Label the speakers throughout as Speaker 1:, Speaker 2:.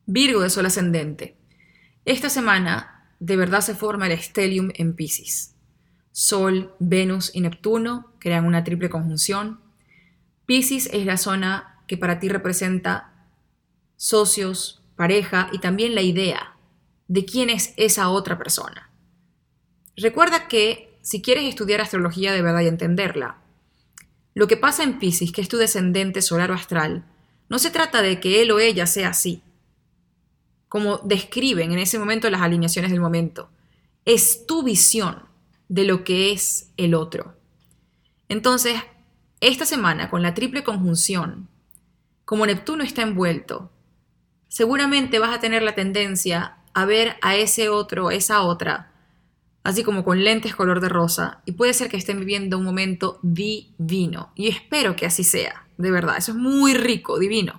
Speaker 1: Virgo de Sol ascendente. Esta semana de verdad se forma el stellium en Piscis. Sol, Venus y Neptuno crean una triple conjunción. Piscis es la zona que para ti representa socios, pareja y también la idea de quién es esa otra persona. Recuerda que si quieres estudiar astrología de verdad y entenderla, lo que pasa en Piscis, que es tu descendente solar o astral, no se trata de que él o ella sea así, como describen en ese momento las alineaciones del momento. Es tu visión de lo que es el otro. Entonces, esta semana, con la triple conjunción, como Neptuno está envuelto, seguramente vas a tener la tendencia a ver a ese otro, esa otra, así como con lentes color de rosa, y puede ser que estén viviendo un momento divino. Y espero que así sea, de verdad. Eso es muy rico, divino.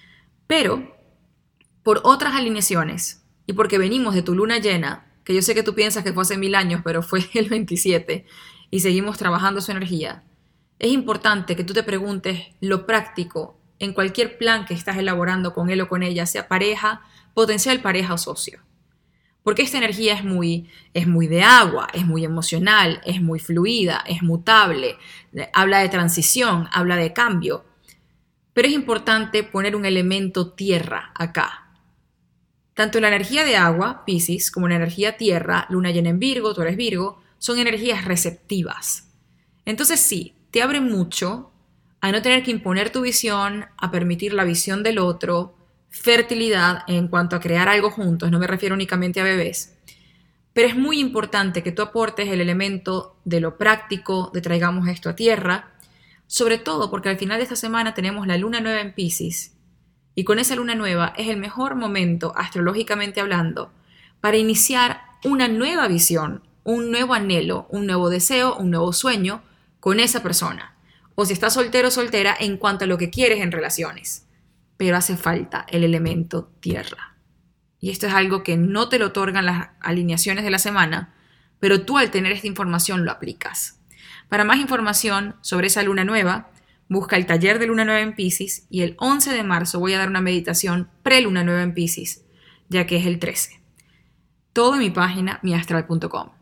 Speaker 1: Pero por otras alineaciones y porque venimos de tu luna llena, que yo sé que tú piensas que fue hace 1000 años, pero fue el 27 y seguimos trabajando su energía, es importante que tú te preguntes lo práctico en cualquier plan que estás elaborando con él o con ella, sea pareja, potencial pareja o socio. Porque esta energía es muy de agua, es muy emocional, es muy fluida, es mutable, habla de transición, habla de cambio. Pero es importante poner un elemento tierra acá. Tanto la energía de agua, Piscis, como la energía tierra, luna llena en Virgo, tú eres Virgo, son energías receptivas. Entonces sí, te abre mucho a no tener que imponer tu visión, a permitir la visión del otro, fertilidad en cuanto a crear algo juntos, no me refiero únicamente a bebés, pero es muy importante que tú aportes el elemento de lo práctico, de traigamos esto a tierra, sobre todo porque al final de esta semana tenemos la luna nueva en Piscis, y con esa luna nueva es el mejor momento, astrológicamente hablando, para iniciar una nueva visión, un nuevo anhelo, un nuevo deseo, un nuevo sueño con esa persona. O si estás soltero o soltera en cuanto a lo que quieres en relaciones. Pero hace falta el elemento tierra. Y esto es algo que no te lo otorgan las alineaciones de la semana, pero tú al tener esta información lo aplicas. Para más información sobre esa luna nueva, busca el taller de luna nueva en Piscis y el 11 de marzo voy a dar una meditación pre-luna nueva en Piscis, ya que es el 13. Todo en mi página miastral.com.